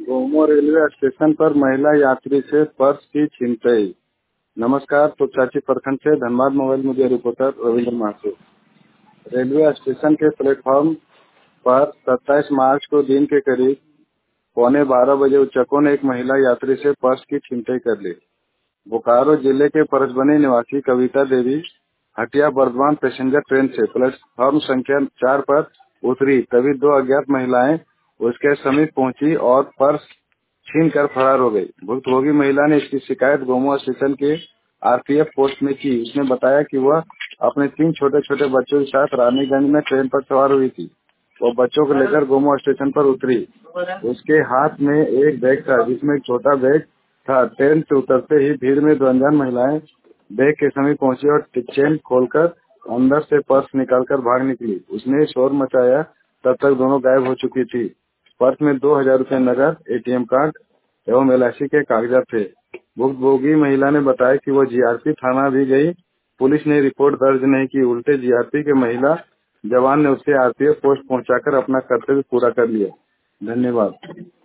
Gomo railway station पर महिला यात्री से पर्स की छिनतई। नमस्कार, तो चाची प्रखंड से Dhanbad mobile media reporter Ravindra Mahasu. Railway station के प्लेटफॉर्म पर 27 मार्च को दिन के करीब 11:15 बजे उच्चकों ने एक महिला यात्री से पर्स की छिनतई कर ली। बोकारो जिले के परसबनी निवासी कविता देवी हटिया बर्धमान पैसेंजर ट्रेन से प्लेटफॉर्म संख्या 4 पर उतरी, तभी दो अज्ञात महिलाएं उसके समीप पहुंची और पर्स छीन कर फरार हो गई। भुक्तभोगी महिला ने इसकी शिकायत गोमो स्टेशन के आरपीएफ पोस्ट में की। उसने बताया कि वह अपने 3 छोटे छोटे बच्चों के साथ रानीगंज में ट्रेन पर सवार हुई थी। वो बच्चों को लेकर गोमो स्टेशन पर उतरी। उसके हाथ में एक बैग था जिसमें एक छोटा बैग था। ट्रेन से उतरते ही भीड़ में 2 अनजान महिलाएं बैग के समीप पहुंची और चेन खोलकर अंदर से पर्स निकालकर भाग निकली। उसने शोर मचाया, तब तक दोनों गायब हो चुकी थी। पर्स में 2,000 रुपए नगद, एटीएम कार्ड एवं एलआईसी के कागजात थे। भुक्तभोगी महिला ने बताया कि वो जीआरपी थाना भी गई। पुलिस ने रिपोर्ट दर्ज नहीं की। उल्टे जीआरपी के महिला जवान ने उसे आरपीएफ पोस्ट पहुंचाकर अपना कर्तव्य पूरा कर लिया। धन्यवाद।